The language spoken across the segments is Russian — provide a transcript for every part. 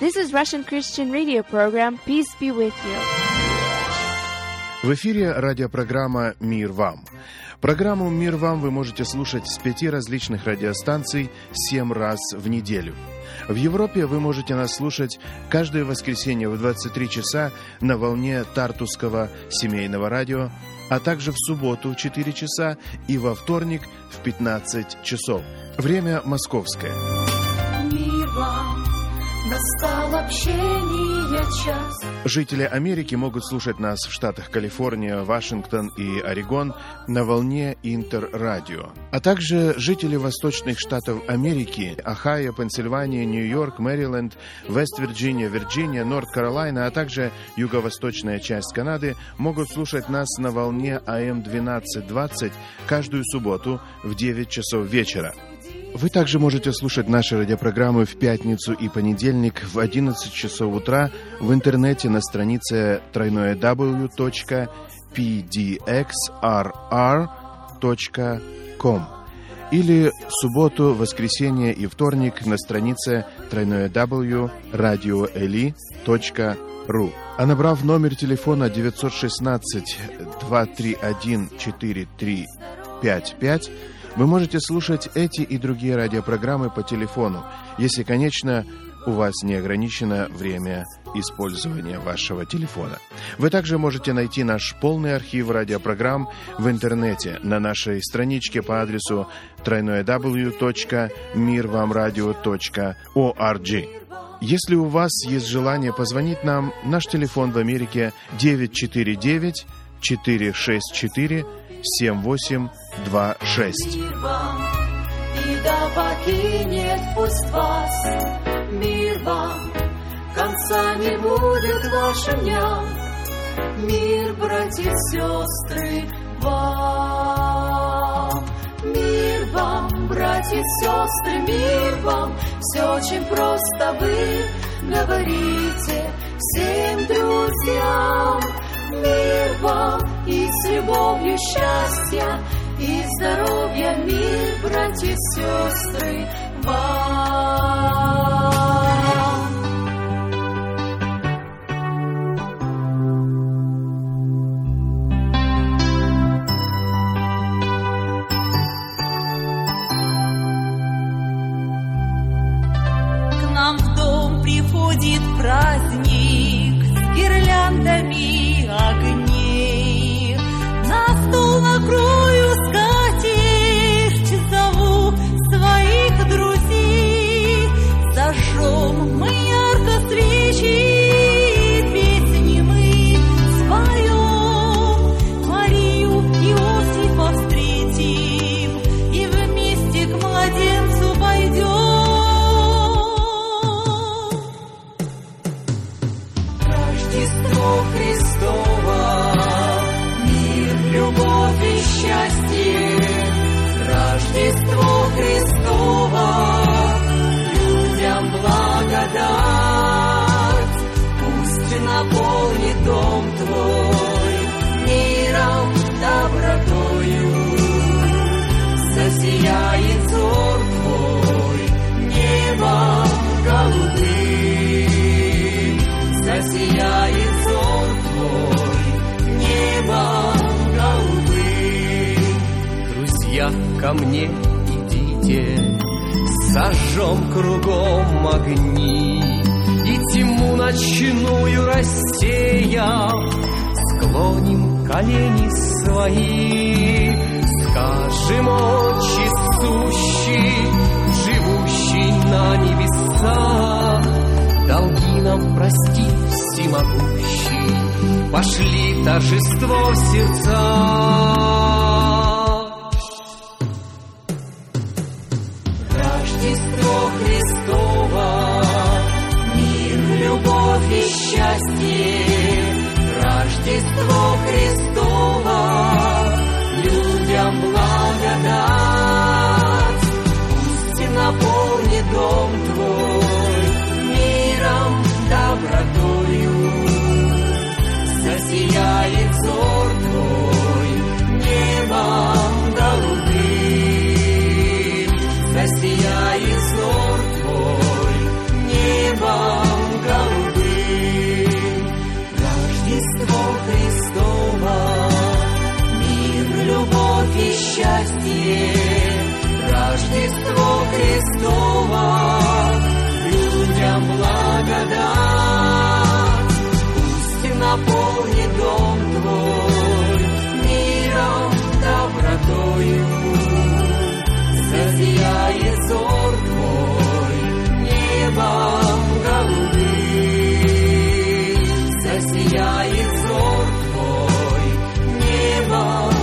This is Russian Christian radio program. Peace be with you. В эфире радиопрограмма «Мир вам». Программу «Мир вам» вы можете слушать с 5 различных радиостанций 7 раз в неделю. В Европе вы можете нас слушать каждое воскресенье в 23 часа на волне Тартусского семейного радио, а также в субботу в 4 часа и во вторник в 15 часов. Время московское. Мир вам, настал общение час. Жители Америки могут слушать нас в штатах Калифорния, Вашингтон и Орегон на волне Интеррадио. А также жители восточных штатов Америки, Ohio, Пенсильвания, Нью-Йорк, Мэриленд, Вест-Вирджиния, Вирджиния, Норт-Каролайна, а также юго-восточная часть Канады могут слушать нас на волне АМ 1220 каждую субботу в 9 часов вечера. Вы также можете слушать наши радиопрограммы в пятницу и понедельник в 11 часов утра в интернете на странице www.pdxrr.com или в субботу, воскресенье и вторник на странице www.radioeli.ru. А набрав номер телефона 916-231-4355, вы можете слушать эти и другие радиопрограммы по телефону, если, конечно, у вас не ограничено время использования вашего телефона. Вы также можете найти наш полный архив радиопрограмм в интернете на нашей страничке по адресу www.mirvamradio.org. Если у вас есть желание позвонить нам, наш телефон в Америке 949-464-7826. Мир вам, и да покинет пусть вас. Мир вам, конца не будет вашим дням. Мир, братья и сестры, вам. Мир вам, братья и сестры, мир вам. Все очень просто, вы говорите всем друзьям. Мир вам и с любовью счастья и здоровья, мир, братья и сестры, вам. К нам в дом приходит праздник с гирляндами огней. На стол накрою скатерть, зову своих друзей. Зажжем мы ярко свечи, песни мы споем. Марию Иосифа встретим и вместе к младенцу пойдем. Рождество Христово, мир, любовь и счастье. Рождество Христово, людям благодать. Пусть наполнит дом твой миром, добротою. Засияет взор твой небом голубым. Засияет взор твой небом голубым. Друзья, ко мне идите, зажжем кругом огни, и тьму ночную рассеяв, склоним колени свои, скажем: Отче сущий, живущий на небесах, долги нам прости всемогущий, пошли торжество в сердца. Рождество Христово, мир, любовь и счастье. Рождество Христово, людям благодать. Пусть наполнит дом твой миром, добротою. Засияет взор твой небом голубым. Засияет взор твой небом Рождество Христово, людям благодать. Пусть наполнит дом твой миром, добротою. Засияет взор твой небом голубым. Засияет взор твой небом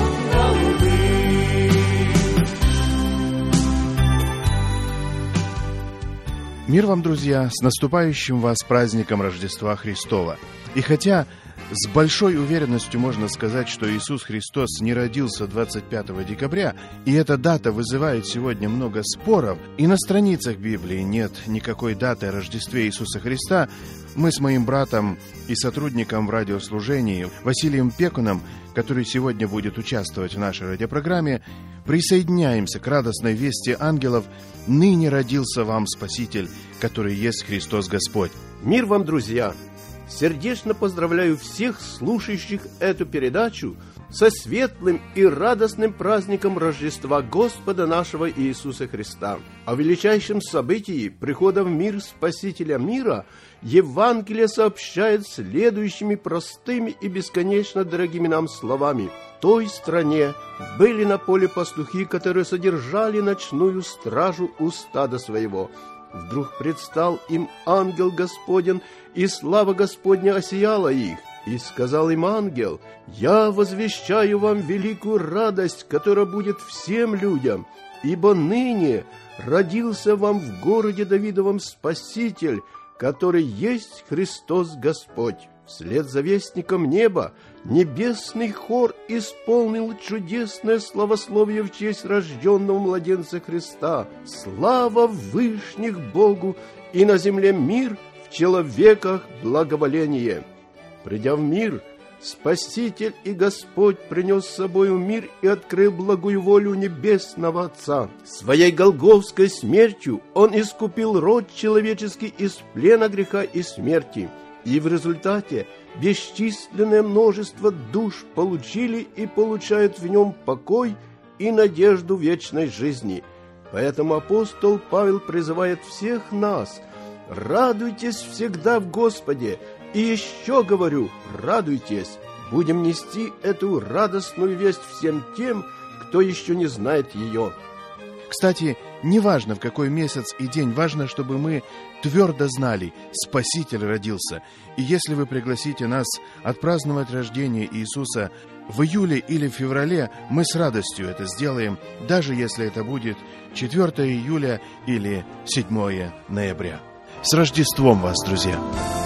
голубым. Мир вам, друзья, с наступающим вас праздником Рождества Христова. И хотя с большой уверенностью можно сказать, что Иисус Христос не родился 25 декабря, и эта дата вызывает сегодня много споров, и на страницах Библии нет никакой даты о Рождестве Иисуса Христа, мы с моим братом и сотрудником в радиослужении Василием Пекуном, который сегодня будет участвовать в нашей радиопрограмме, присоединяемся к радостной вести ангелов: «Ныне родился вам Спаситель, который есть Христос Господь». Мир вам, друзья! Сердечно поздравляю всех слушающих эту передачу со светлым и радостным праздником Рождества Господа нашего Иисуса Христа. О величайшем событии прихода в мир Спасителя мира Евангелие сообщает следующими простыми и бесконечно дорогими нам словами. В той стране были на поле пастухи, которые содержали ночную стражу у стада своего. Вдруг предстал им ангел Господень, и слава Господня осияла их. И сказал им ангел: «Я возвещаю вам великую радость, которая будет всем людям, ибо ныне родился вам в городе Давидовом Спаситель, который есть Христос Господь». Вслед за вестником неба небесный хор исполнил чудесное славословие в честь рожденного младенца Христа. Слава вышних Богу, и на земле мир, в человеках благоволение. Придя в мир, Спаситель и Господь принес с собою мир и открыл благую волю Небесного Отца. Своей голгофской смертью Он искупил род человеческий из плена греха и смерти. И в результате бесчисленное множество душ получили и получают в нем покой и надежду вечной жизни. Поэтому апостол Павел призывает всех нас: радуйтесь всегда в Господе, и еще говорю, радуйтесь. Будем нести эту радостную весть всем тем, кто еще не знает ее. Кстати, не важно, в какой месяц и день, важно, чтобы мы твердо знали: Спаситель родился. И если вы пригласите нас отпраздновать рождение Иисуса в июле или в феврале, мы с радостью это сделаем, даже если это будет 4 июля или 7 ноября. С Рождеством вас, друзья!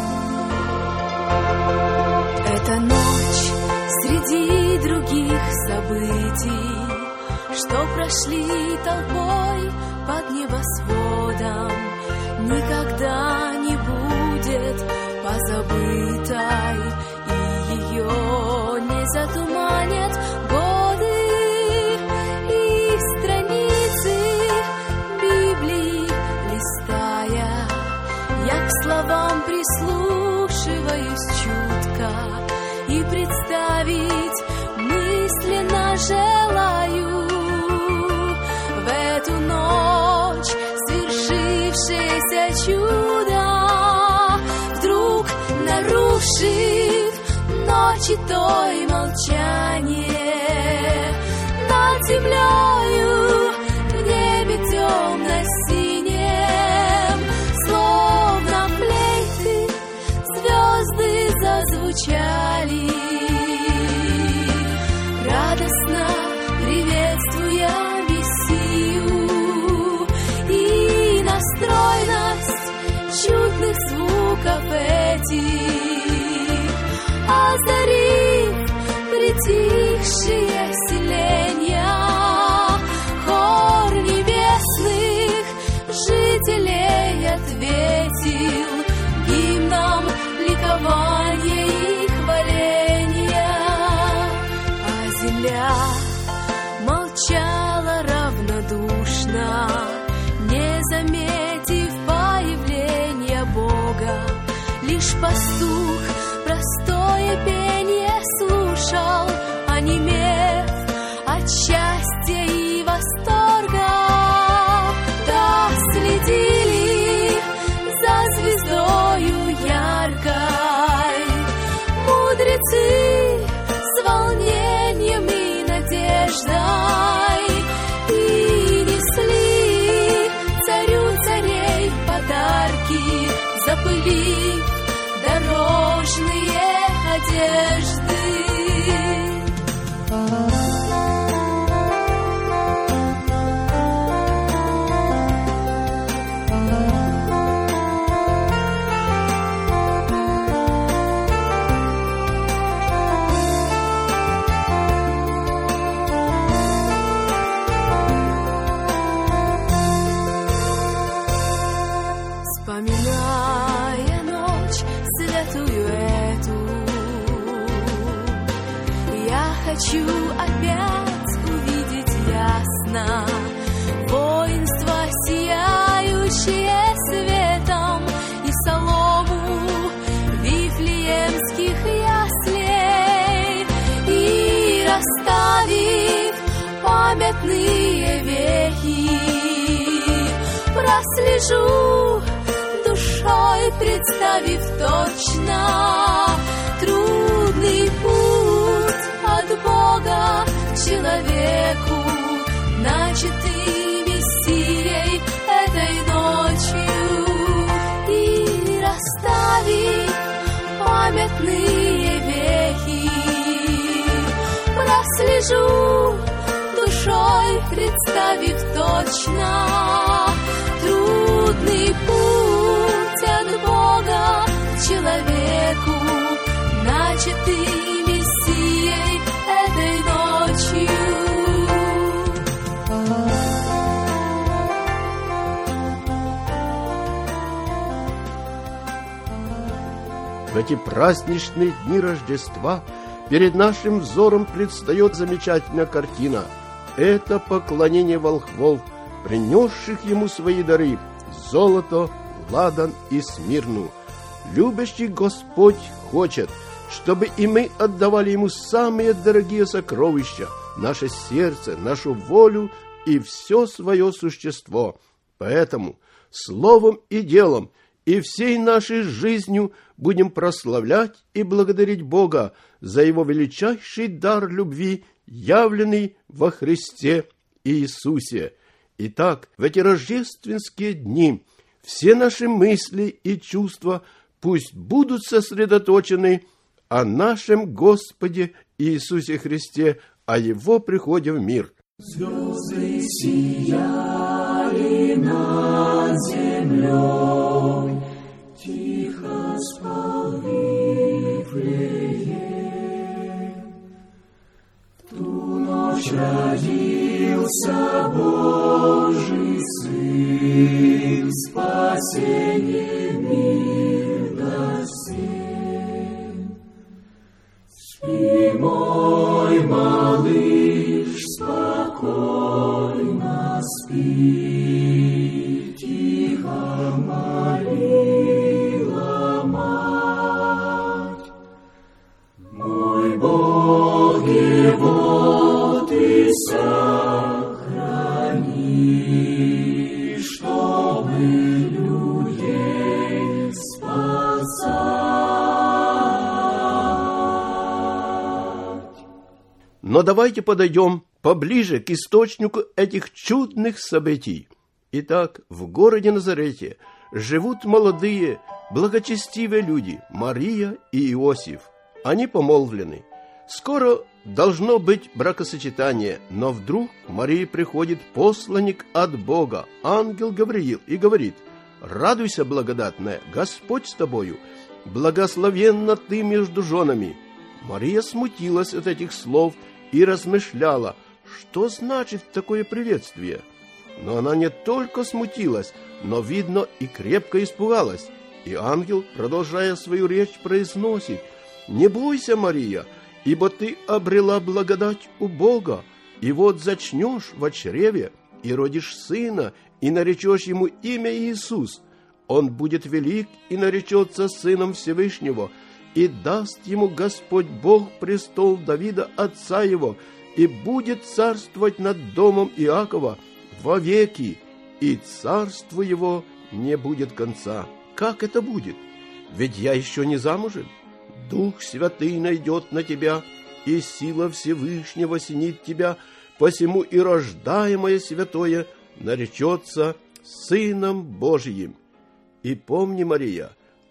Это ночь среди других событий, что прошли толпой под небосводом, никогда не будет позабытой, и ее не затуманят годы и страницы Библии листая. Я к словам прислушиваюсь чутко и представить мысленно желаю в эту ночь свершившееся чудо, вдруг нарушив ночи той молчание, над землею в небе темно-синем, словно флейты звезды зазвучали, радостно приветствуя Мессию, и настройность чудных звуков этих озарит притихшие селения, разделив дорожные одежды. Вспоминая ночь святую эту, я хочу опять увидеть ясно воинство, сияющее светом, и солому вифлеемских яслей, и расставив памятные вехи, прослежу душой, представив точно трудный путь от Бога к человеку, начатый Мессией этой ночью, и расставив памятные вехи, прослежу душой, представив точно трудный путь от Бога к человеку, начатый Мессией этой ночью. В эти праздничные дни Рождества перед нашим взором предстает замечательная картина. Это поклонение волхвов, принесших ему свои дары – золото, ладан и смирну. Любящий Господь хочет, чтобы и мы отдавали ему самые дорогие сокровища – наше сердце, нашу волю и все свое существо. Поэтому словом и делом и всей нашей жизнью будем прославлять и благодарить Бога за Его величайший дар любви, явленный во Христе Иисусе. Итак, в эти рождественские дни все наши мысли и чувства пусть будут сосредоточены о нашем Господе Иисусе Христе, о Его приходе в мир. Звезды сияли над землей, тихо спал Вифлеем. В ту ночь родился Божий Сын, спасение мир да всем. Спи, мой малыш, спокойно спи, тихо молила мать. Мой Бог его ты сохрани, чтобы людей спасать. Но давайте подойдем поближе к источнику этих чудных событий. Итак, в городе Назарете живут молодые, благочестивые люди Мария и Иосиф. Они помолвлены. Скоро должно быть бракосочетание, но вдруг к Марии приходит посланник от Бога, ангел Гавриил, и говорит: «Радуйся, благодатная, Господь с тобою, благословенна ты между женами». Мария смутилась от этих слов и размышляла, что значит такое приветствие. Но она не только смутилась, но, видно, и крепко испугалась. И ангел, продолжая свою речь, произносит: «Не бойся, Мария, ибо ты обрела благодать у Бога, и вот зачнешь во чреве, и родишь сына, и наречешь ему имя Иисус. Он будет велик и наречется сыном Всевышнего, и даст ему Господь Бог престол Давида, отца его, и будет царствовать над домом Иакова вовеки, и царству его не будет конца». Как это будет? Ведь я еще не замужем. Дух Святый найдет на тебя, и сила Всевышнего осенит тебя, посему и рождаемое святое наречется Сыном Божиим. И помни, Мария,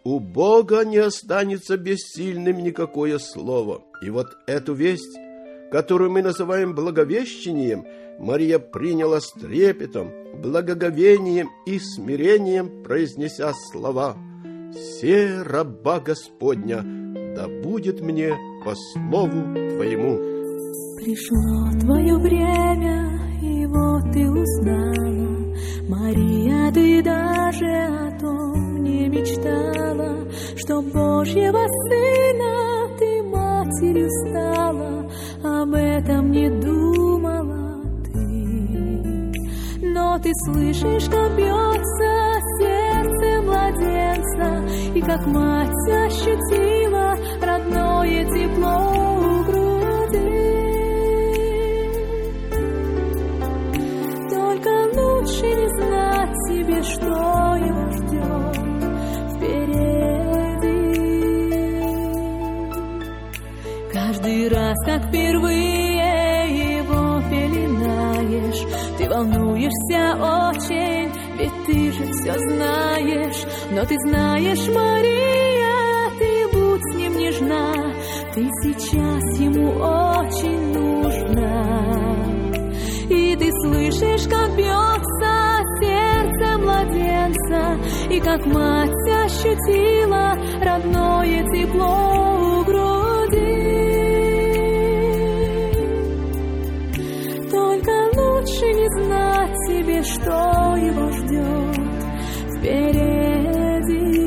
У Бога не останется бессильным никакое слово. И вот эту весть, которую мы называем благовещением, Мария приняла с трепетом, благоговением и смирением, произнеся слова: «Се раба Господня, да будет мне по слову Твоему». Пришло твое время, и вот ты узнала, Мария, ты даже о том не мечтала, что Божьего Сына ты матерью стала, об этом не думала ты. Но ты слышишь, как бьется сердце младенца, и как мать ощутила родное тепло у груди. Лучше не знать себе, что его ждет впереди. Каждый раз, как впервые его пеленаешь, ты волнуешься очень, ведь ты же все знаешь. Но ты знаешь, Мария, ты будь с ним нежна, ты сейчас ему очень нужна. И ты слышишь, как бьется сердце младенца, и как мать ощутила родное тепло у груди. Только лучше не знать себе, что его ждет впереди.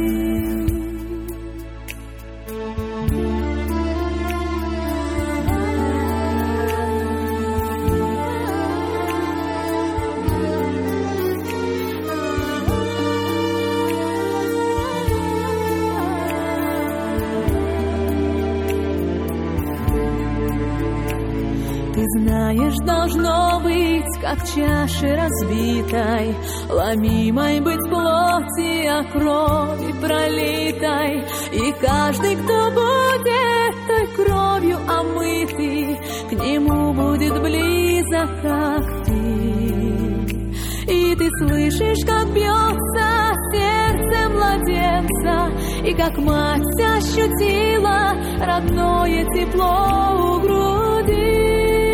Знаешь, должно быть, как чаши разбитой, ломимой быть плоти, а крови пролитой. И каждый, кто будет той кровью омытый, к нему будет близок, как ты. И ты слышишь, как бьется сердце младенца, и как мать ощутила родное тепло у груди.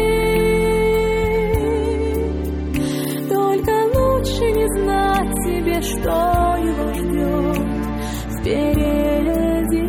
Лучше не знать себе, что его ждет впереди.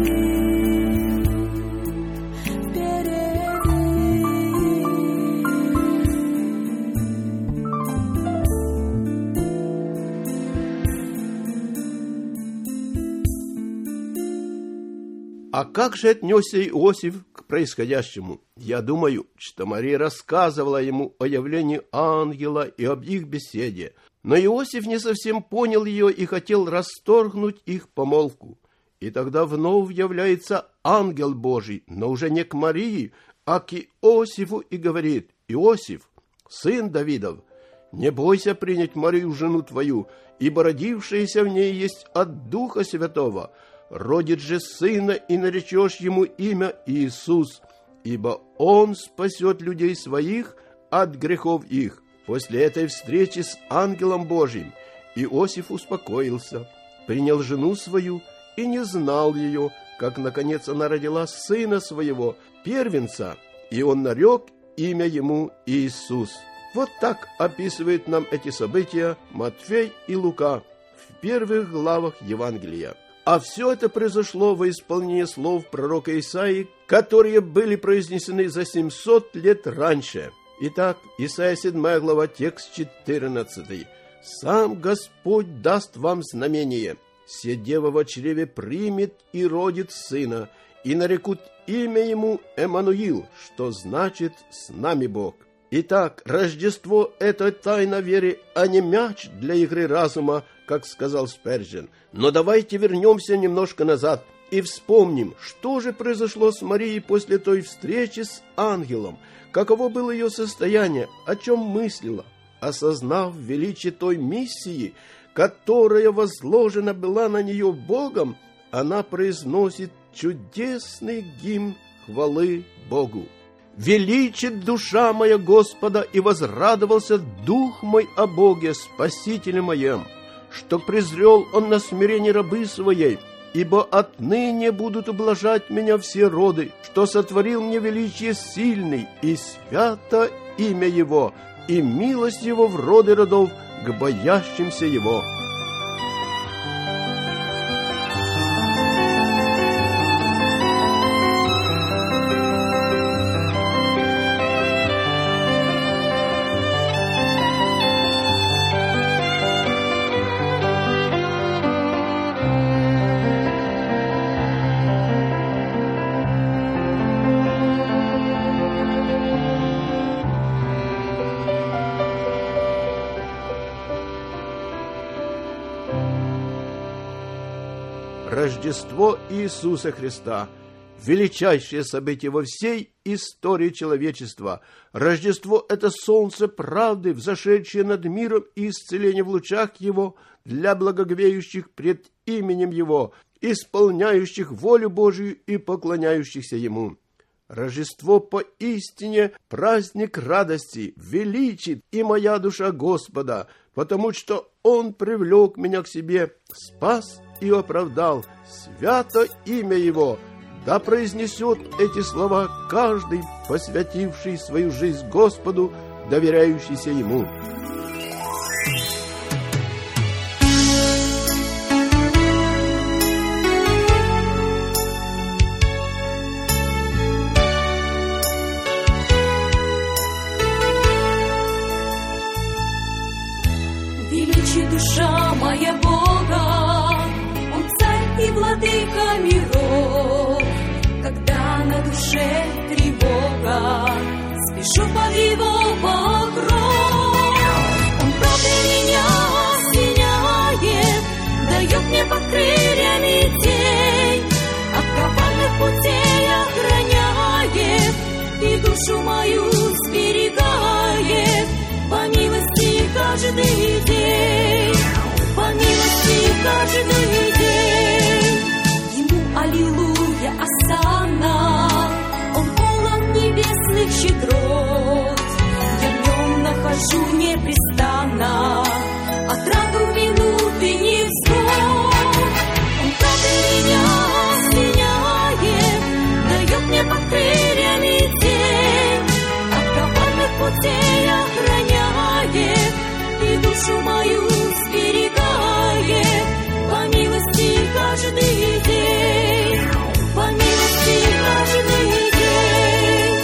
А как же отнесся Иосиф к происходящему? Я думаю, что Мария рассказывала ему о явлении ангела и об их беседе. Но Иосиф не совсем понял ее и хотел расторгнуть их помолвку. И тогда вновь является ангел Божий, но уже не к Марии, а к Иосифу, и говорит: «Иосиф, сын Давидов, не бойся принять Марию, жену твою, ибо родившееся в ней есть от Духа Святого. Родит же сына, и наречешь ему имя Иисус, ибо он спасет людей своих от грехов их». После этой встречи с ангелом Божиим Иосиф успокоился, принял жену свою и не знал ее, как, наконец, она родила сына своего, первенца, и он нарек имя ему Иисус. Вот так описывают нам эти события Матфей и Лука в первых главах Евангелия. А все это произошло во исполнение слов пророка Исаии, которые были произнесены за 700 лет раньше. Итак, Исайя 7 глава, текст 14. «Сам Господь даст вам знамение. Се дева во чреве примет и родит сына, и нарекут имя ему Эммануил, что значит «с нами Бог». Итак, Рождество – это тайна веры, а не мяч для игры разума, как сказал Спержен. Но давайте вернемся немножко назад и вспомним, что же произошло с Марией после той встречи с ангелом, каково было ее состояние, о чем мыслила. Осознав величие той миссии, которая возложена была на нее Богом, она произносит чудесный гимн хвалы Богу. «Величит душа моя Господа, и возрадовался дух мой о Боге, Спасителе моем, что презрел он на смирение рабы своей, ибо отныне будут ублажать меня все роды, что сотворил мне величие сильный, и свято имя Его, и милость Его в роды родов к боящимся Его». Рождество Иисуса Христа – величайшее событие во всей истории человечества. Рождество – это солнце правды, взошедшее над миром, и исцеление в лучах Его для благоговеющих пред именем Его, исполняющих волю Божию и поклоняющихся Ему. Рождество поистине праздник радости, величит и моя душа Господа, потому что Он привлек меня к себе, спас и оправдал. Свято имя Его. Да произнесет эти слова каждый, посвятивший свою жизнь Господу, доверяющийся Ему. Величи душа моя Бога, Он царь и владыка миров. Когда на душе тревога, спешу под Его покров. Он правды меня осеняет, дает мне под крыльями тень, от коварных путей охраняет и душу мою сберегает. По милости каждый день, по милости каждый день. Ему аллилуйя, осанна, Он полон небесных щедрот. Я в Нем нахожу непрестанно отраду в минуты невзгод. Он правды меня осеняет, дает мне под крыльями тень, от коварных путей охраняет и душу мою сберегает. По милости каждый день, по милости каждый день.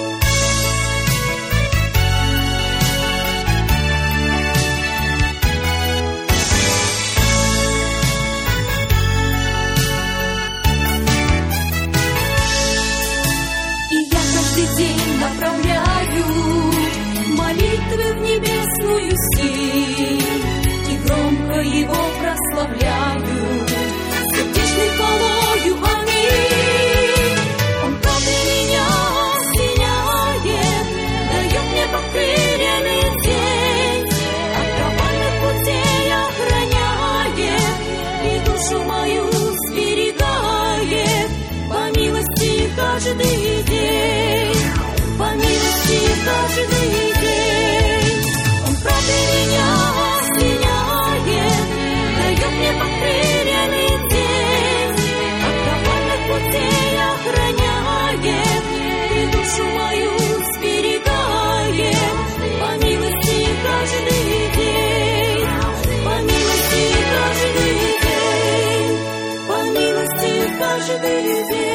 И я каждый день направляю молитвы в небесную силь и громко Его прославляю сердечной хвалою. Аминь. Он правды меня осеняет, дает мне под крыльями тень, от коварных путей охраняет и душу мою сберегает. По милости каждый день, по милости каждый день. Он правды меня осеняет, дает мне под крыльями тень, от коварных путей охраняет и душу мою сберегает. По милости каждый день, по милости каждый день, по милости каждый день.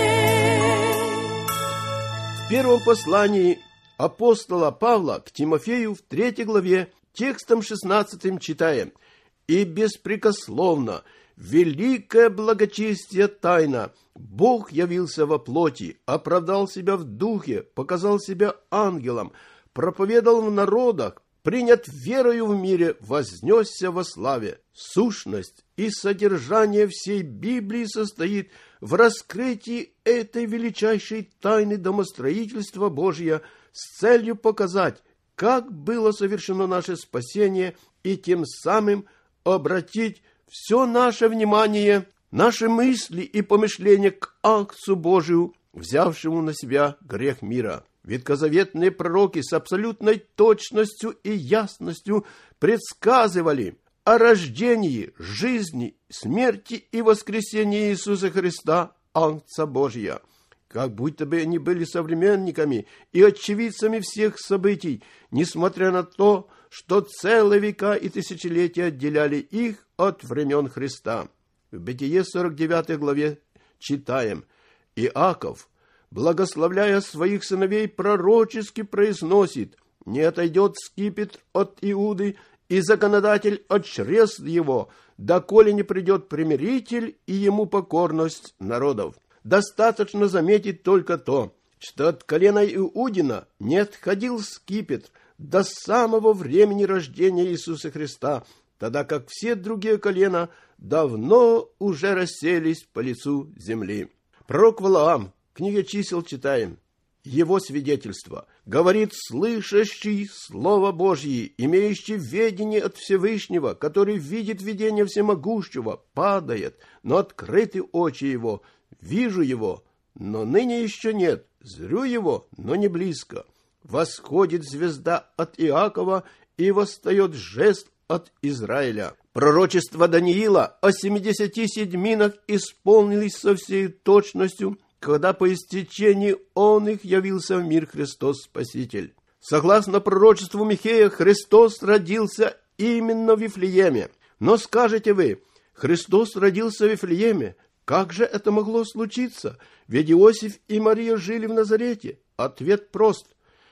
В первом послании апостола Павла к Тимофею в 3 главе, текстом 16 читаем: «И беспрекословно, великое благочестие тайна, Бог явился во плоти, оправдал себя в духе, показал себя ангелом, проповедовал в народах, принят верою в мире, вознесся во славе». Сущность и содержание всей Библии состоит в раскрытии этой величайшей тайны домостроительства Божия с целью показать, как было совершено наше спасение, и тем самым обратить все наше внимание, наши мысли и помышления к Агнцу Божию, взявшему на себя грех мира. Ветхозаветные пророки с абсолютной точностью и ясностью предсказывали о рождении, жизни, смерти и воскресении Иисуса Христа, Агнца Божия. Как будто бы они были современниками и очевидцами всех событий, несмотря на то, что целые века и тысячелетия отделяли их от времен Христа. В Бытие 49 главе читаем: «Иаков, благословляя своих сыновей, пророчески произносит: не отойдет скипетр от Иуды, и законодатель от чресл его, доколе не придет примиритель и ему покорность народов». Достаточно заметить только то, что от колена Иудина не отходил скипетр до самого времени рождения Иисуса Христа, тогда как все другие колена давно уже расселись по лицу земли. Пророк Валаам, книга Чисел читаем: «Его свидетельство говорит слышащий Слово Божье, имеющий ведение от Всевышнего, который видит видение Всемогущего, падает, но открыты очи его. Вижу его, но ныне еще нет, зрю его, но не близко. Восходит звезда от Иакова, и восстает жезл от Израиля». Пророчество Даниила о 70 седьминах исполнились со всей точностью, когда по истечении он их явился в мир Христос Спаситель. Согласно пророчеству Михея, Христос родился именно в Вифлееме. Но скажете вы: Христос родился в Вифлееме? Как же это могло случиться? Ведь Иосиф и Мария жили в Назарете. Ответ прост.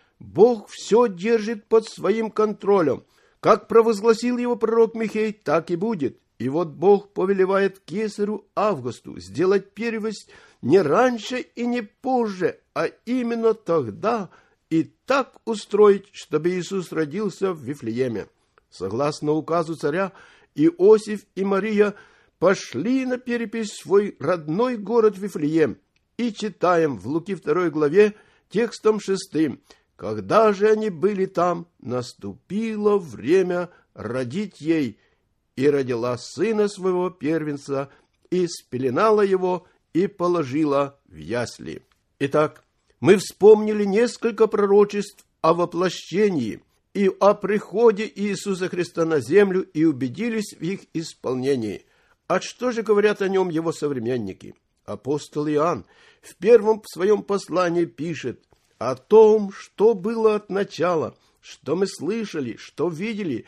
Бог все держит под своим контролем. Как провозгласил его пророк Михей, так и будет. И вот Бог повелевает кесарю Августу сделать перевесть не раньше и не позже, а именно тогда, и так устроить, чтобы Иисус родился в Вифлееме. Согласно указу царя, Иосиф и Мария пошли на перепись в свой родной город Вифлеем. И читаем в Луки 2 главе текстом 6. «Когда же они были там, наступило время родить ей, и родила сына своего первенца, и спеленала его, и положила в ясли». Итак, мы вспомнили несколько пророчеств о воплощении и о приходе Иисуса Христа на землю и убедились в их исполнении. А что же говорят о нем его современники? Апостол Иоанн в первом своем послании пишет о том, что было от начала, что мы слышали, что видели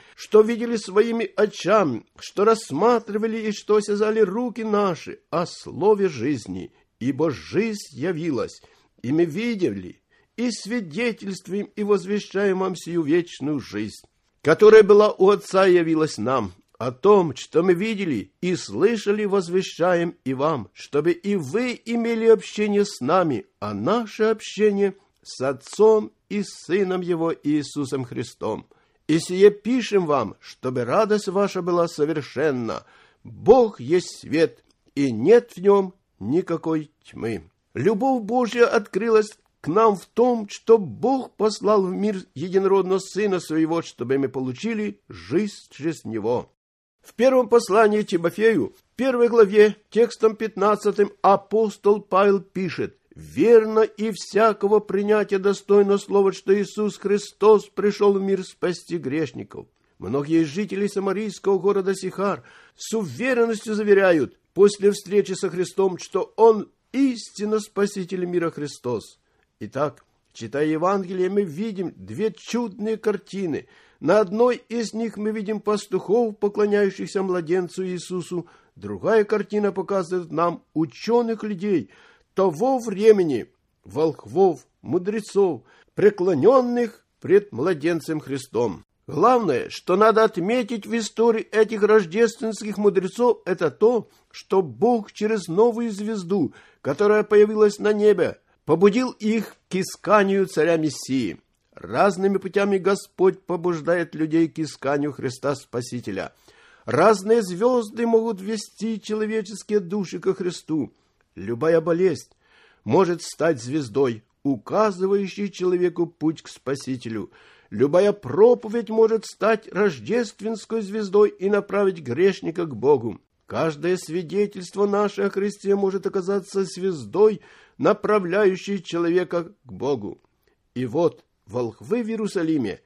своими очами, что рассматривали и что осязали руки наши о слове жизни. Ибо жизнь явилась, и мы видели, и свидетельствуем, и возвещаем вам сию вечную жизнь, которая была у Отца и явилась нам. О том, что мы видели и слышали, возвещаем и вам, чтобы и вы имели общение с нами, а наше общение с Отцом и Сыном Его Иисусом Христом. И сие пишем вам, чтобы радость ваша была совершенна. Бог есть свет, и нет в нем никакой тьмы. Любовь Божья открылась к нам в том, что Бог послал в мир единородного Сына Своего, чтобы мы получили жизнь через Него. В первом послании Тимофею, 1 главе, текстом 15, апостол Павел пишет: «Верно и всякого принятия достойно слова, что Иисус Христос пришел в мир спасти грешников». Многие жители самарийского города Сихар с уверенностью заверяют после встречи со Христом, что Он истинно Спаситель мира Христос. Итак, читая Евангелие, мы видим две чудные картины. На одной из них мы видим пастухов, поклоняющихся младенцу Иисусу. Другая картина показывает нам ученых людей того времени, волхвов, мудрецов, преклоненных пред младенцем Христом. Главное, что надо отметить в истории этих рождественских мудрецов, это то, что Бог через новую звезду, которая появилась на небе, побудил их к исканию царя Мессии. Разными путями Господь побуждает людей к исканию Христа Спасителя. Разные звезды могут вести человеческие души ко Христу. Любая болезнь может стать звездой, указывающей человеку путь к Спасителю. Любая проповедь может стать рождественской звездой и направить грешника к Богу. Каждое свидетельство наше о Христе может оказаться звездой, направляющей человека к Богу. И вот волхвы в Иерусалиме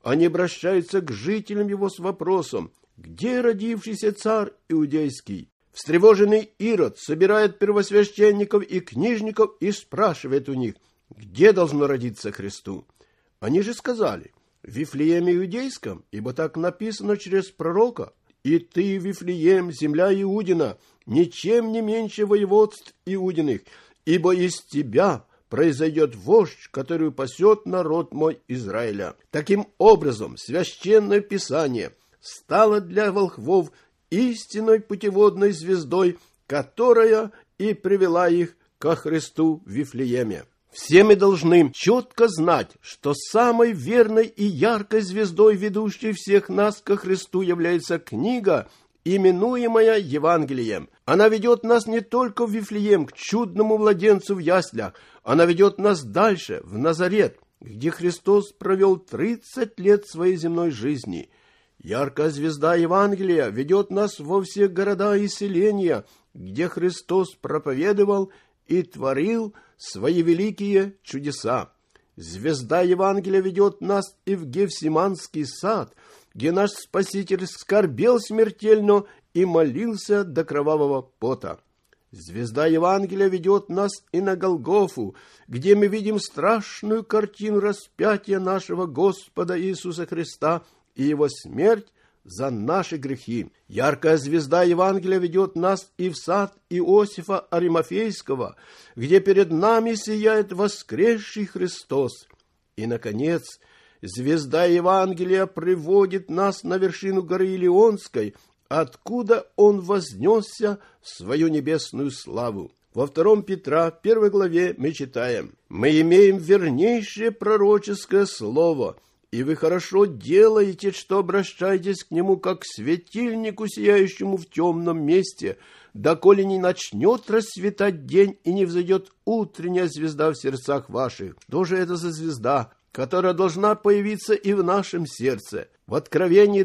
они обращаются к жителям его с вопросом: «Где родившийся царь иудейский?» Встревоженный Ирод собирает первосвященников и книжников и спрашивает у них: где должно родиться Христу? Они же сказали: в Вифлееме Иудейском, ибо так написано через пророка: «И ты, Вифлеем, земля Иудина, ничем не меньше воеводств Иудиных, ибо из тебя произойдет вождь, который пасет народ мой Израиля». Таким образом, Священное Писание стало для волхвов истинной путеводной звездой, которая и привела их ко Христу в Вифлееме. Все мы должны четко знать, что самой верной и яркой звездой, ведущей всех нас ко Христу, является книга, именуемая Евангелием. Она ведет нас не только в Вифлеем, к чудному младенцу в яслях, она ведет нас дальше, в Назарет, где Христос провел 30 лет своей земной жизни. Яркая звезда Евангелия ведет нас во все города и селения, где Христос проповедовал и творил свои великие чудеса. Звезда Евангелия ведет нас и в Гефсиманский сад, где наш Спаситель скорбел смертельно и молился до кровавого пота. Звезда Евангелия ведет нас и на Голгофу, где мы видим страшную картину распятия нашего Господа Иисуса Христа и Его смерть за наши грехи. Яркая звезда Евангелия ведет нас и в сад Иосифа Аримафейского, где перед нами сияет воскресший Христос. И, наконец, звезда Евангелия приводит нас на вершину горы Илионской, откуда Он вознесся в свою небесную славу. Во 2 Петра, 1 главе, мы читаем: «Мы имеем вернейшее пророческое слово, и вы хорошо делаете, что обращаетесь к нему, как к светильнику, сияющему в темном месте, доколе не начнет расцветать день и не взойдет утренняя звезда в сердцах ваших». Что же это за звезда, которая должна появиться и в нашем сердце? В Откровении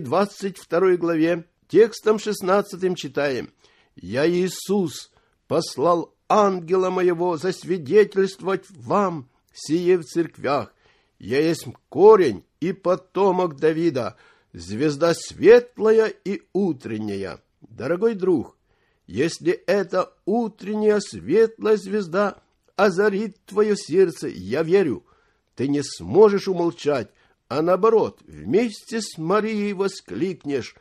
22 главе, текстом 16 читаем: «Я, Иисус, послал ангела моего засвидетельствовать вам сие в церквях. Я есть корень и потомок Давида, звезда светлая и утренняя». Дорогой друг, если эта утренняя светлая звезда озарит твое сердце, я верю, ты не сможешь умолчать, а наоборот, вместе с Марией воскликнешь: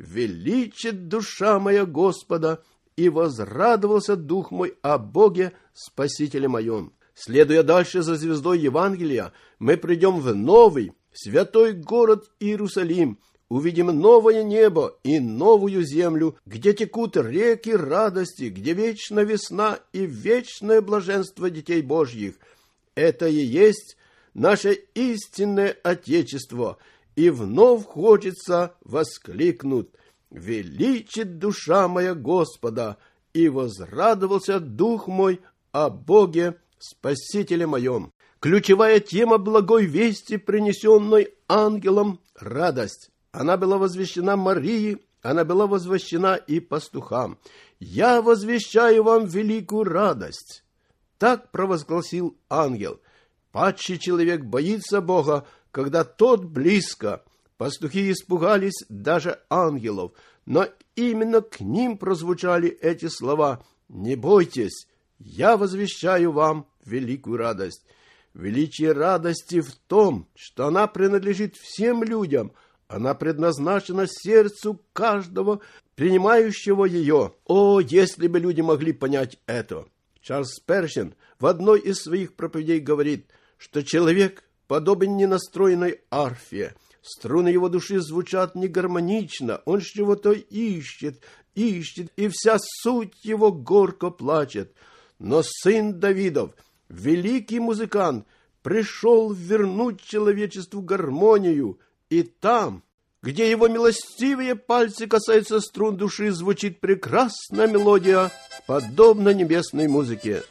«Величит душа моя Господа, и возрадовался дух мой о Боге Спасителе моем». Следуя дальше за звездой Евангелия, мы придем в новый, святой город Иерусалим, увидим новое небо и новую землю, где текут реки радости, где вечная весна и вечное блаженство детей Божьих. Это и есть наше истинное Отечество, и вновь хочется воскликнуть: «Величит душа моя Господа, и возрадовался дух мой о Боге Спасителе моем». Ключевая тема благой вести, принесенной ангелом, — радость. Она была возвещена Марии, она была возвещена и пастухам. «Я возвещаю вам великую радость». Так провозгласил ангел. Падший человек боится Бога, когда тот близко. Пастухи испугались даже ангелов, но именно к ним прозвучали эти слова: «Не бойтесь, я возвещаю вам великую радость». Величие радости в том, что она принадлежит всем людям, она предназначена сердцу каждого, принимающего ее. О, если бы люди могли понять это! Чарльз Спержен в одной из своих проповедей говорит, что человек подобен ненастроенной арфе. Струны его души звучат негармонично, он чего-то ищет, и вся суть его горько плачет. Но сын Давидов, великий музыкант, пришел вернуть человечеству гармонию, и там, где его милостивые пальцы касаются струн души, звучит прекрасная мелодия, подобно небесной музыке.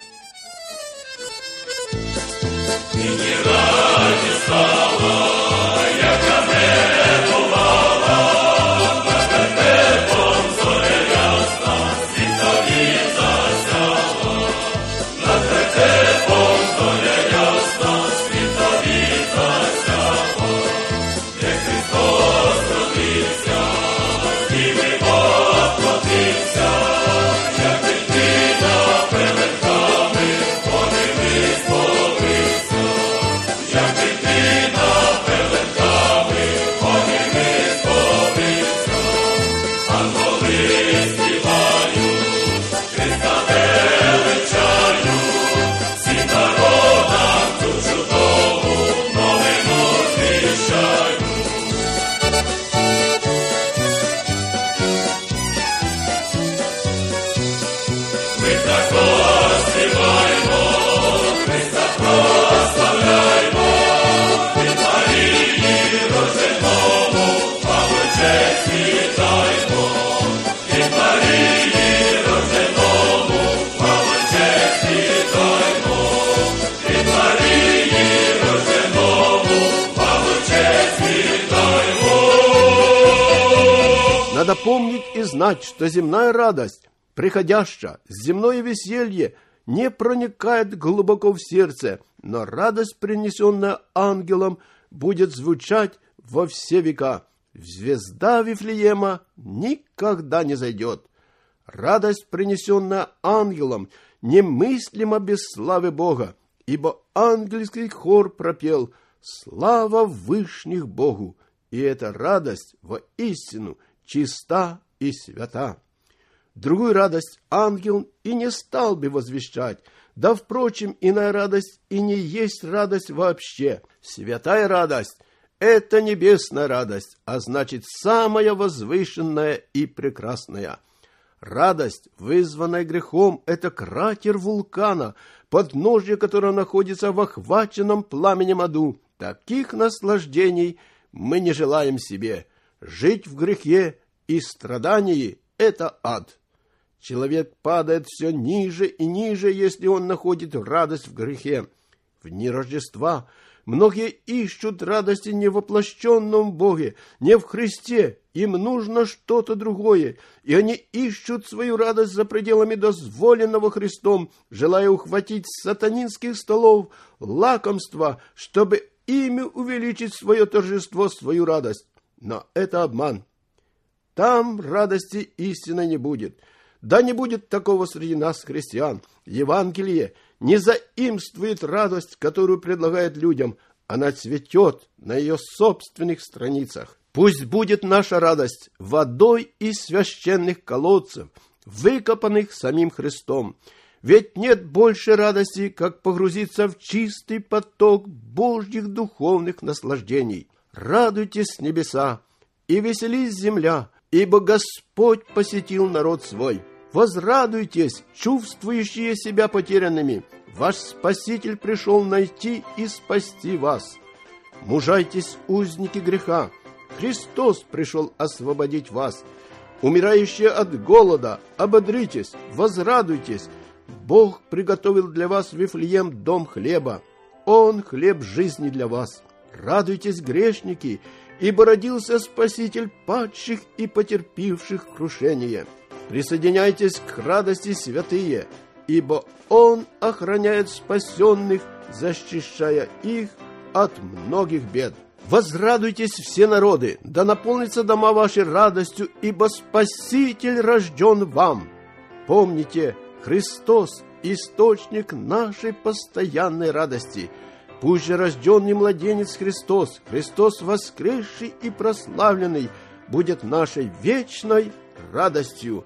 Надо помнить и знать, что земная радость, приходящая, земное веселье, не проникает глубоко в сердце, но радость, принесенная ангелом, будет звучать во все века. Звезда Вифлеема никогда не зайдет. Радость, принесенная ангелом, немыслима без славы Бога, ибо ангельский хор пропел «Слава вышних Богу», и эта радость воистину чиста и свята. Другую радость ангел и не стал бы возвещать, да, впрочем, иная радость и не есть радость вообще. Святая радость – это небесная радость, а значит, самая возвышенная и прекрасная. Радость, вызванная грехом, это кратер вулкана, подножье которого находится в охваченном пламенем аду. Таких наслаждений мы не желаем себе. Жить в грехе и страдании – это ад. Человек падает все ниже и ниже, если он находит радость в грехе. В дни Рождества многие ищут радости не в воплощенном Боге, не в Христе. Им нужно что-то другое, и они ищут свою радость за пределами дозволенного Христом, желая ухватить с сатанинских столов лакомства, чтобы ими увеличить свое торжество, свою радость. Но это обман. Там радости истинной не будет. Да не будет такого среди нас, христиан. Евангелие не заимствует радость, которую предлагает людям. Она цветет на ее собственных страницах. Пусть будет наша радость водой из священных колодцев, выкопанных самим Христом. Ведь нет больше радости, как погрузиться в чистый поток Божьих духовных наслаждений. Радуйтесь, небеса, и веселись, земля, ибо Господь посетил народ свой. Возрадуйтесь, чувствующие себя потерянными. Ваш Спаситель пришел найти и спасти вас. Мужайтесь, узники греха. Христос пришел освободить вас. Умирающие от голода, ободритесь, возрадуйтесь. Бог приготовил для вас в Вифлеем дом хлеба. Он хлеб жизни для вас. Радуйтесь, грешники, ибо родился Спаситель падших и потерпевших крушение. Присоединяйтесь к радости, святые, ибо Он охраняет спасенных, защищая их от многих бед. Возрадуйтесь все народы, да наполнятся дома ваши радостью, ибо Спаситель рожден вам. Помните, Христос – источник нашей постоянной радости. Пусть же рожденный младенец Христос, Христос воскресший и прославленный, будет нашей вечной радостью.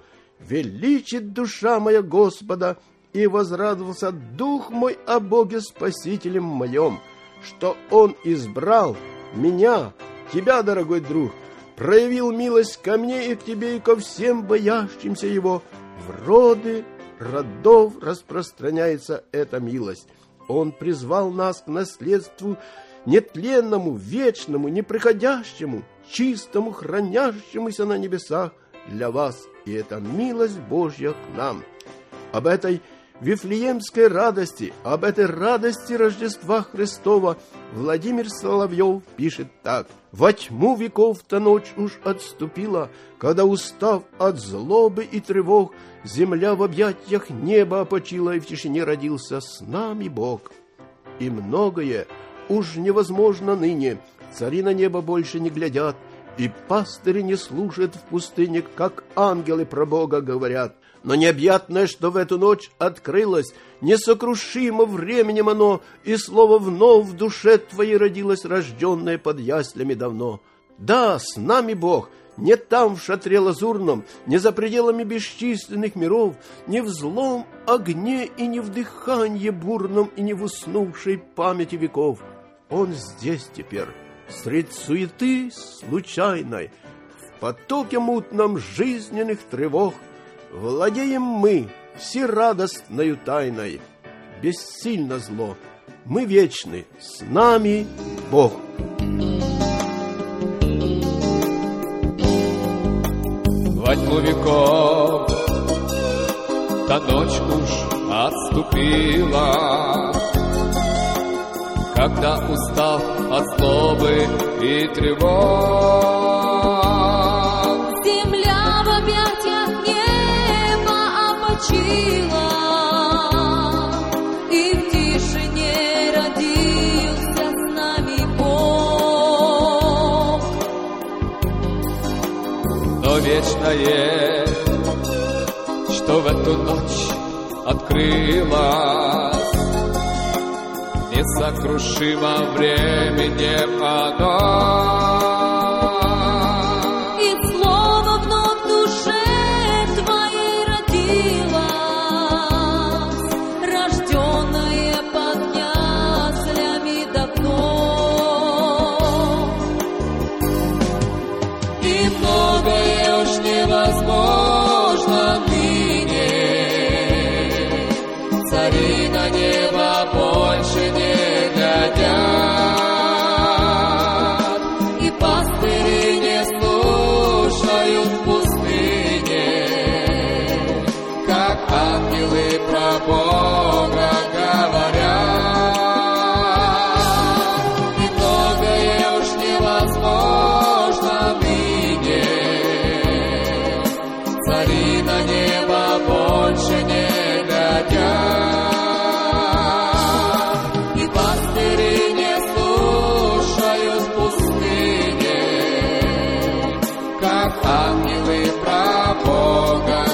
Величит душа моя Господа, и возрадовался дух мой о Боге Спасителем моем, что Он избрал меня, тебя, дорогой друг, проявил милость ко мне и к тебе, и ко всем боящимся Его. В роды родов распространяется эта милость. Он призвал нас к наследству нетленному, вечному, неприходящему, чистому, хранящемуся на небесах для вас. И это милость Божья к нам. Об этой вифлеемской радости, об этой радости Рождества Христова Владимир Соловьев пишет так. «Во тьму веков-то ночь уж отступила, когда, устав от злобы и тревог, земля в объятиях неба опочила, и в тишине родился с нами Бог. И многое уж невозможно ныне, цари на небо больше не глядят, и пастыри не слушают в пустыне, как ангелы про Бога говорят. Но необъятное, что в эту ночь открылось, несокрушимо временем оно, и слово вновь в душе твоей родилось, рожденное под яслями давно. Да, с нами Бог, не там в шатре лазурном, не за пределами бесчисленных миров, не в злом огне и не в дыханье бурном, и не в уснувшей памяти веков. Он здесь теперь, средь суеты случайной, в потоке мутном жизненных тревог. Владеем мы всерадостною тайной, бессильно зло, мы вечны, с нами Бог. Во тьму веков та ночь уж отступила, когда, устав от злобы и тревог, земля родила, и в тишине родился с нами Бог. Но вечное, что в эту ночь открылось, несокрушимо временем оно. И слово вновь в душе твоей родилось, рожденное под яслями давно. И многое уж невозможно ныне, цари на небо больше не глядят, и пастыри не слушают в пустыне, как ангелы про Бога говорят. И многое уж невозможно ныне, цари на небо больше не глядят, и пастыри не слушают в пустыне, как ангелы про Бога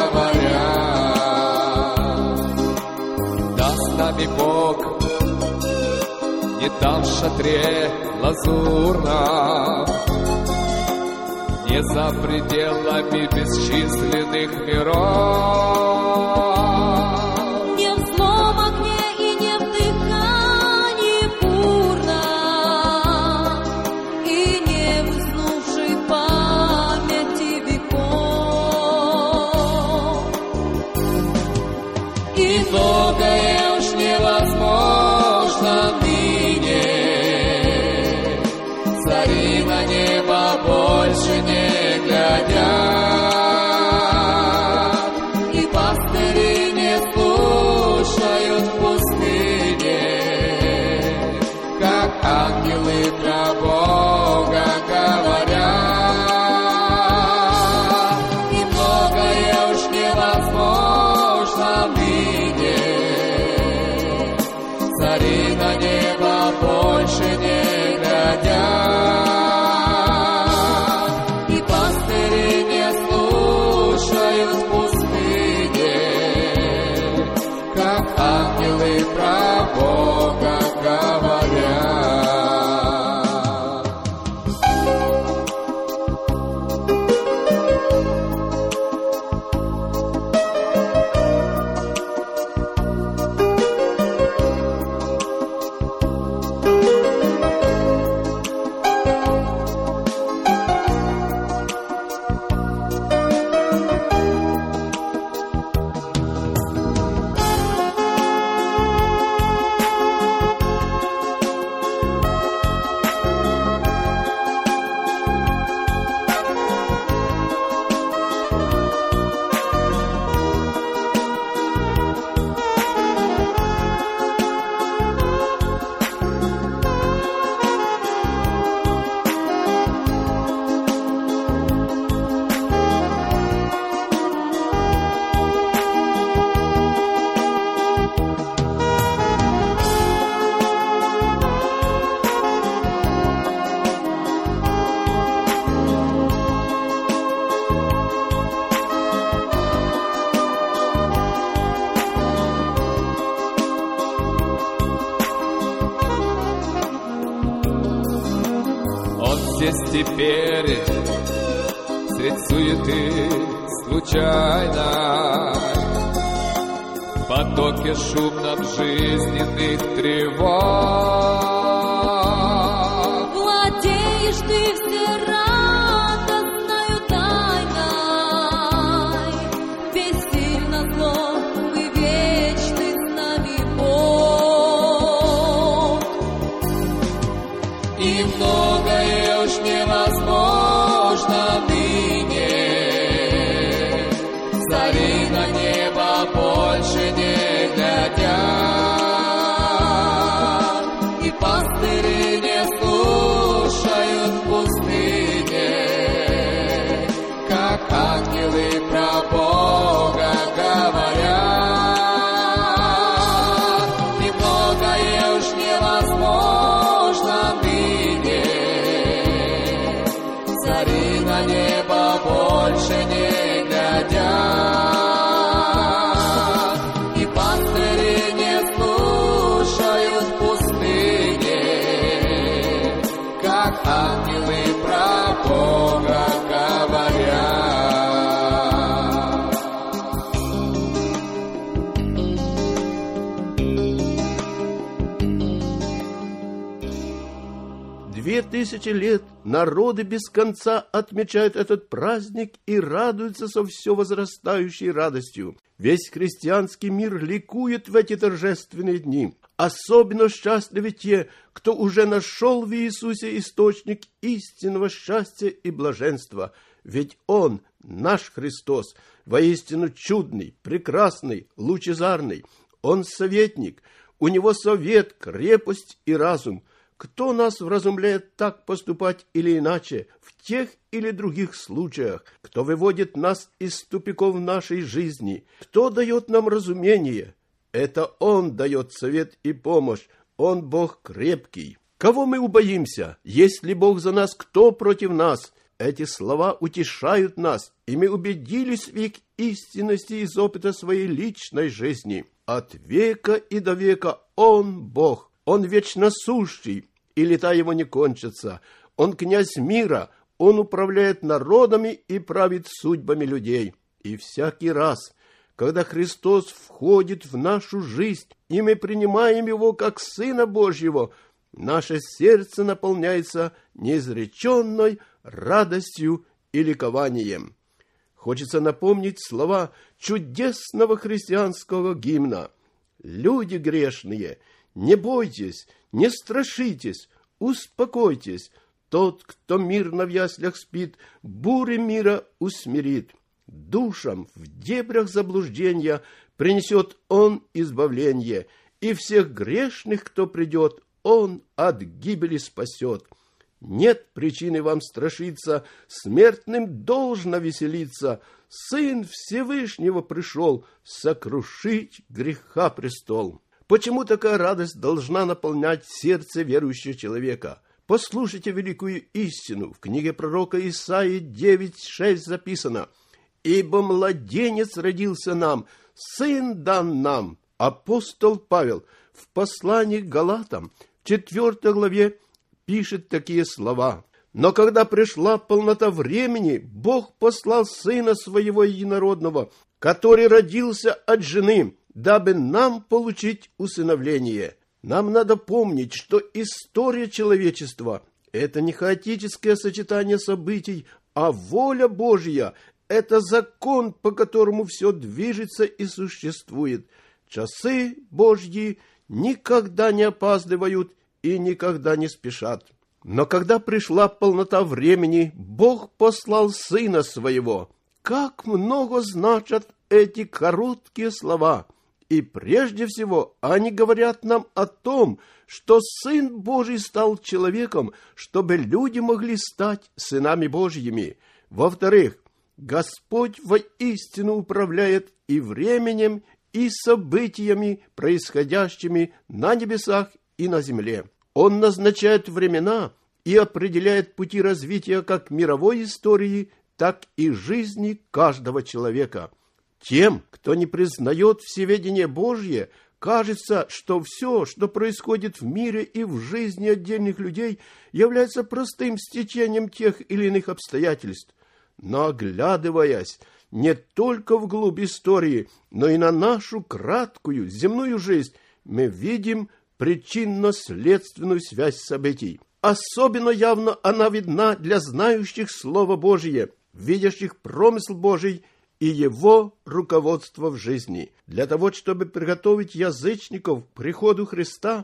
говорят. Даст нами Бог не там в шатре лазурном, не за пределами бесчисленных миров, Не в злом огне и не в дыхании бурном, и не в уснувшей памяти веков. и многое уж невозможно ныне, цари на небо больше не глядят, и пастыри не слушают в пустыне, как ангелы про Бога говорят. И многое уж невозможно ныне, цари на небо больше не глядят, и пастыри не слушают в пустыне, как ангелы про Бога говорят. Здесь теперь, средь суеты случайной, в потоке шумном жизненных тревог. Владеешь ты всерадостною тайной, бессильно зло и вечный с нами Бог. И многое уж невозможно ныне, цари на небо больше не глядят, и больше не глядят, и пастыри не слушают в пустыне, как ангелы про Бога говорят. 2000 лет народы без конца отмечают этот праздник и радуются со все возрастающей радостью. Весь христианский мир ликует в эти торжественные дни. Особенно счастливы те, кто уже нашел в Иисусе источник истинного счастья и блаженства. Ведь Он, наш Христос, воистину чудный, прекрасный, лучезарный. Он советник, у Него совет, крепость и разум. Кто нас вразумляет так поступать или иначе, в тех или других случаях? Кто выводит нас из тупиков нашей жизни? Кто дает нам разумение? Это Он дает совет и помощь. Он Бог крепкий. Кого мы убоимся? Если Бог за нас, кто против нас? Эти слова утешают нас, и мы убедились в их истинности из опыта своей личной жизни. От века и до века Он Бог. Он вечно сущий, и лета Его не кончатся. Он князь мира, Он управляет народами и правит судьбами людей. И всякий раз, когда Христос входит в нашу жизнь, и мы принимаем Его как Сына Божьего, наше сердце наполняется неизреченной радостью и ликованием. Хочется напомнить слова чудесного христианского гимна. «Люди грешные, не бойтесь, не страшитесь, успокойтесь. Тот, кто мирно в яслях спит, бури мира усмирит. Душам в дебрях заблуждения принесет Он избавление, и всех грешных, кто придет, Он от гибели спасет. Нет причины вам страшиться, смертным должно веселиться. Сын Всевышнего пришел сокрушить греха престол». Почему такая радость должна наполнять сердце верующего человека? Послушайте великую истину. В книге пророка Исаии 9:6 записано: «Ибо младенец родился нам, сын дан нам». Апостол Павел в послании к Галатам, 4 главе, пишет такие слова: «Но когда пришла полнота времени, Бог послал Сына Своего Единородного, который родился от жены, дабы нам получить усыновление». Нам надо помнить, что история человечества – это не хаотическое сочетание событий, а воля Божья – это закон, по которому все движется и существует. Часы Божьи никогда не опаздывают и никогда не спешат. Но когда пришла полнота времени, Бог послал Сына Своего. Как много значат эти короткие слова! И прежде всего они говорят нам о том, что Сын Божий стал человеком, чтобы люди могли стать сынами Божьими. Во-вторых, Господь воистину управляет и временем, и событиями, происходящими на небесах и на земле. Он назначает времена и определяет пути развития как мировой истории, так и жизни каждого человека. Тем, кто не признает всеведение Божье, кажется, что все, что происходит в мире и в жизни отдельных людей, является простым стечением тех или иных обстоятельств. Но, оглядываясь не только вглубь истории, но и на нашу краткую земную жизнь, мы видим причинно-следственную связь событий. Особенно явно она видна для знающих Слово Божие, видящих промысл Божий и Его руководство в жизни. Для того, чтобы приготовить язычников к приходу Христа,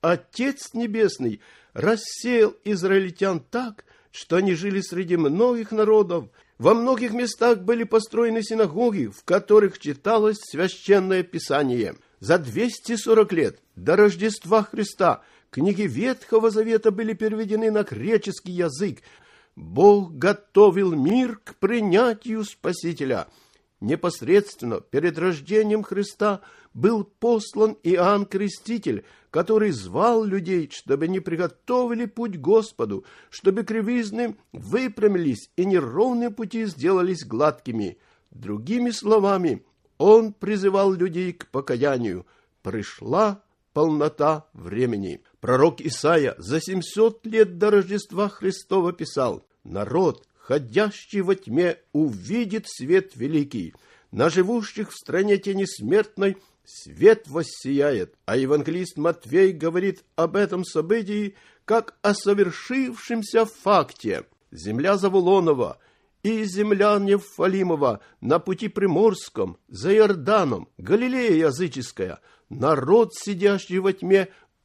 Отец Небесный рассеял израильтян так, что они жили среди многих народов. Во многих местах были построены синагоги, в которых читалось Священное Писание. За 240 лет до Рождества Христа книги Ветхого Завета были переведены на греческий язык. Бог готовил мир к принятию Спасителя. Непосредственно перед рождением Христа был послан Иоанн Креститель, который звал людей, чтобы они приготовили путь Господу, чтобы кривизны выпрямились и неровные пути сделались гладкими. Другими словами, он призывал людей к покаянию. Пришла полнота времени. Пророк Исаия за 700 лет до Рождества Христова писал: «Народ, ходящий во тьме, увидит свет великий. На живущих в стране тени смертной свет воссияет». А евангелист Матфей говорит об этом событии как о совершившемся факте. Земля Завулонова и земля Нефалимова на пути Приморском, за Иорданом, Галилея языческая, народ, сидящий во тьме,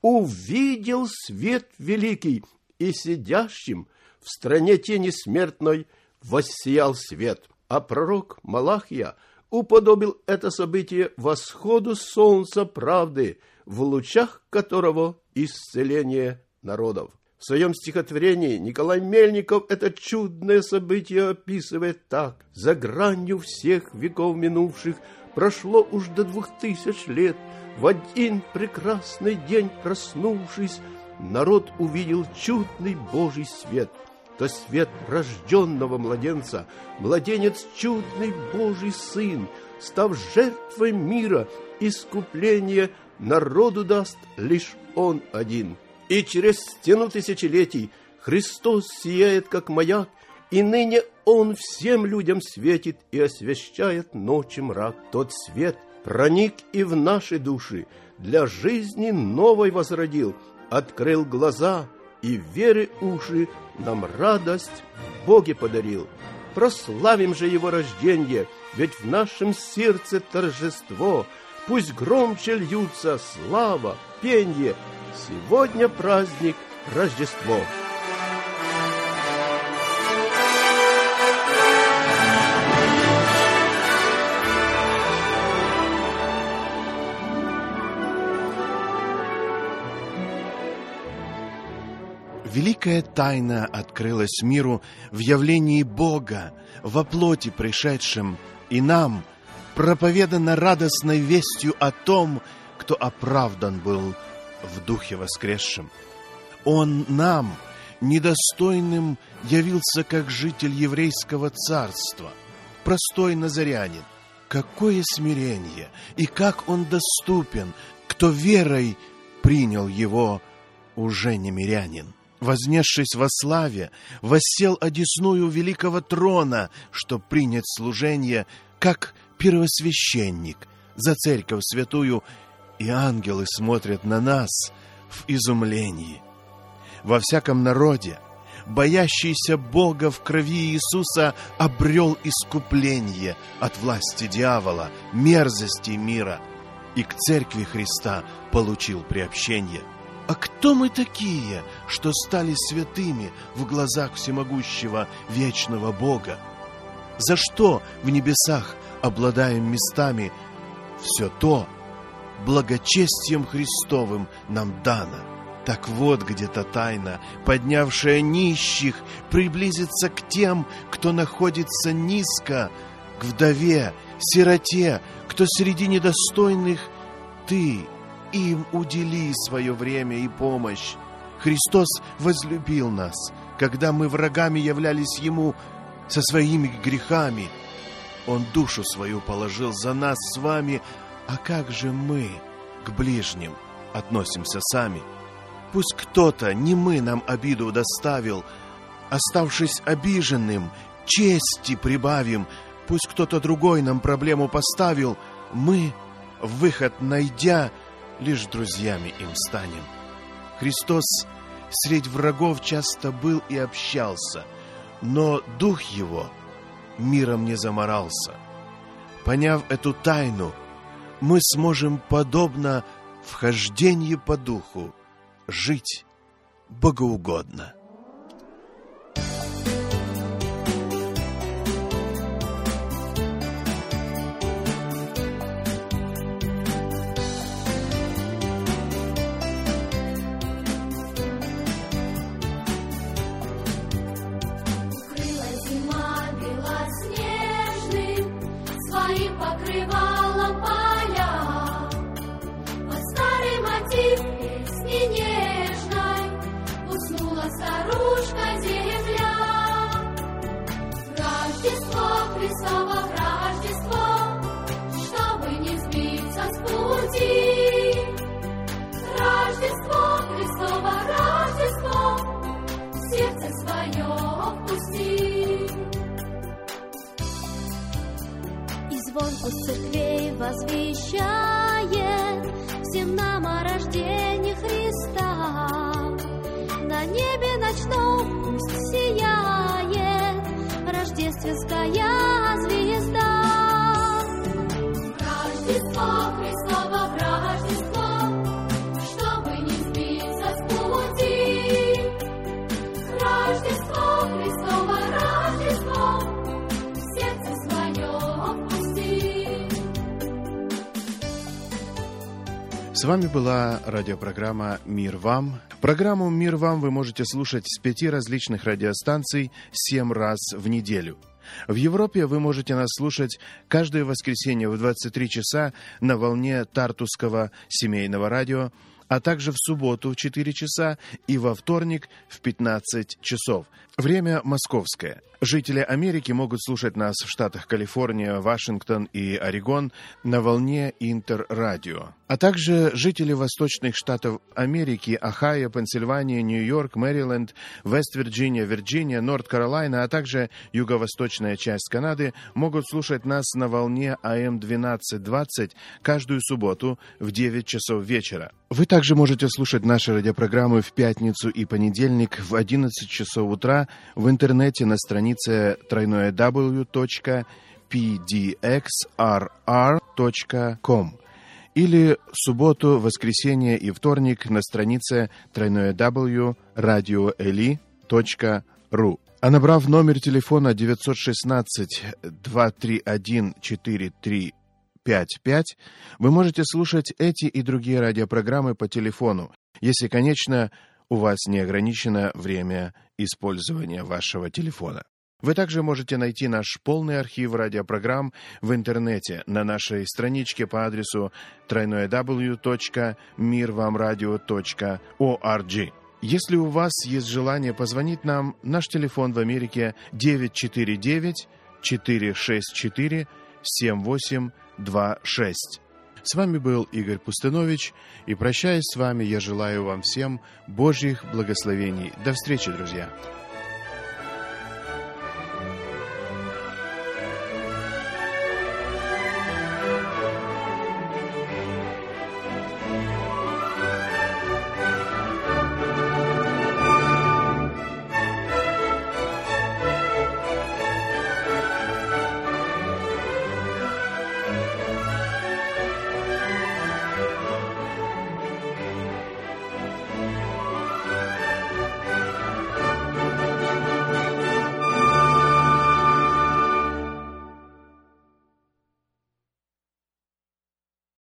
увидел свет великий, и сидящим в стране тени смертной воссиял свет. А пророк Малахия уподобил это событие восходу солнца правды, в лучах которого исцеление народов. В своем стихотворении Николай Мельников это чудное событие описывает так: «За гранью всех веков минувших прошло уж до 2000 лет. В один прекрасный день, проснувшись, народ увидел чудный Божий свет. То свет рожденного младенца, младенец чудный Божий Сын, став жертвой мира, искупление народу даст лишь Он один. И через стену тысячелетий Христос сияет, как маяк, и ныне Он всем людям светит и освещает ночи мрак. Тот свет проник и в наши души, для жизни новой возродил, открыл глаза и веры уши, нам радость в Боге подарил. Прославим же Его рождение, ведь в нашем сердце торжество. Пусть громче льются слава, пенье, сегодня праздник Рождество. Великая тайна открылась миру в явлении Бога, во плоти пришедшем, и нам проповедана радостной вестью о том, кто оправдан был в Духе воскресшем. Он нам, недостойным, явился как житель еврейского царства, простой назарянин. Какое смирение, и как он доступен, кто верой принял его, уже не мирянин. Вознесшись во славе, воссел одесную великого трона, чтоб принять служение, как первосвященник за церковь святую, и ангелы смотрят на нас в изумлении. Во всяком народе, боящийся Бога в крови Иисуса, обрел искупление от власти дьявола, мерзости мира, и к церкви Христа получил приобщение. А кто мы такие, что стали святыми в глазах всемогущего вечного Бога? За что в небесах обладаем местами? Все то благочестием Христовым нам дано. Так вот где-то тайна, поднявшая нищих, приблизиться к тем, кто находится низко, к вдове, сироте, кто среди недостойных. Ты им удели свое время и помощь. Христос возлюбил нас, когда мы врагами являлись Ему со своими грехами. Он душу свою положил за нас с вами, а как же мы к ближним относимся сами? Пусть кто-то, не мы, нам обиду доставил, оставшись обиженным, чести прибавим. Пусть кто-то другой нам проблему поставил, мы, выход найдя, лишь друзьями им станем. Христос средь врагов часто был и общался, но дух его миром не заморался. Поняв эту тайну, мы сможем, подобно вхождению по духу, жить богоугодно. Укрыла зима белоснежным звонку с церквей возвещает всем нам о рождении Христа. На небе ночном пусть сияет рождественская звезда. Рождество Христово, Рождество, чтобы не сбиться с пути. Рождество Христово, Рождество, в сердце своем пусти. С вами была радиопрограмма «Мир вам». Программу «Мир вам» вы можете слушать с 5 различных радиостанций 7 раз в неделю. В Европе вы можете нас слушать каждое воскресенье в 23 часа на волне Тартусского семейного радио, а также в субботу в 4 часа и во вторник в 15 часов. Время московское. Жители Америки могут слушать нас в штатах Калифорния, Вашингтон и Орегон на волне Интеррадио. А также жители восточных штатов Америки, Ohio, Пенсильвания, Нью-Йорк, Мэриленд, Вест-Вирджиния, Вирджиния, Норт-Каролайна, а также юго-восточная часть Канады могут слушать нас на волне АМ 1220 каждую субботу в 9 часов вечера. Вы также можете слушать наши радиопрограммы в пятницу и понедельник в 11 часов утра в интернете на странице www.pdxrr.com или в субботу, воскресенье и вторник на странице www.radioeli.ru. А набрав номер телефона 916-231-4355, вы можете слушать эти и другие радиопрограммы по телефону, если, конечно, у вас не ограничено время использования вашего телефона. Вы также можете найти наш полный архив радиопрограмм в интернете на нашей страничке по адресу www.mirvamradio.org. Если у вас есть желание позвонить нам, наш телефон в Америке 949-464-7826. С вами был Игорь Пустынович, и прощаясь с вами, я желаю вам всем Божьих благословений. До встречи, друзья!